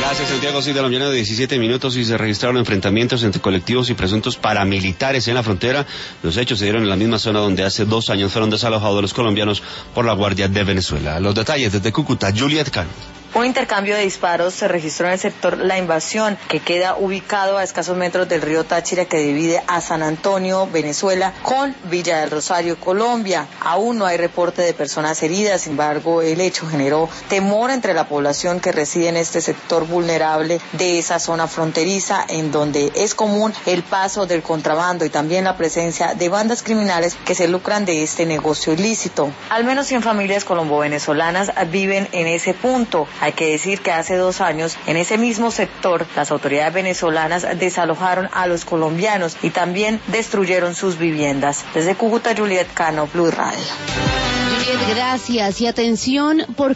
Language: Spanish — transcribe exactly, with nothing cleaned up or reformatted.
Gracias, Santiago. Sí, de la mañana de diecisiete minutos y se registraron enfrentamientos entre colectivos y presuntos paramilitares en la frontera. Los hechos se dieron en la misma zona donde hace dos años fueron desalojados los colombianos por la Guardia de Venezuela. Los detalles desde Cúcuta, Juliet Cano. Un intercambio de disparos se registró en el sector La Invasión, que queda ubicado a escasos metros del río Táchira, que divide a San Antonio, Venezuela, con Villa del Rosario, Colombia. Aún no hay reporte de personas heridas, sin embargo, el hecho generó temor entre la población que reside en este sector vulnerable de esa zona fronteriza, en donde es común el paso del contrabando y también la presencia de bandas criminales que se lucran de este negocio ilícito. Al menos cien familias colombo-venezolanas viven en ese punto. Hay que decir que hace dos años, en ese mismo sector, las autoridades venezolanas desalojaron a los colombianos y también destruyeron sus viviendas. Desde Cúcuta, Juliet Cano, Blue Radio. Juliet, gracias. Y atención, porque